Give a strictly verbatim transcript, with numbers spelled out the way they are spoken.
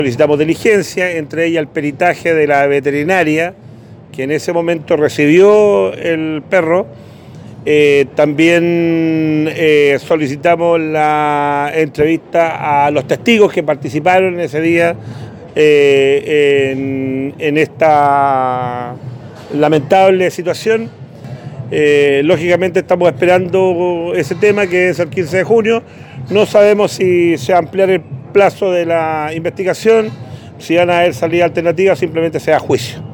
Solicitamos diligencia, entre ellas el peritaje de la veterinaria, que en ese momento recibió el perro. Eh, también eh, solicitamos la entrevista a los testigos que participaron ese día eh, en, en esta lamentable situación. Eh, lógicamente estamos esperando ese tema, que es el quince de junio. No sabemos si se va a ampliar el plazo de la investigación, si van a haber salidas alternativas, simplemente sea juicio.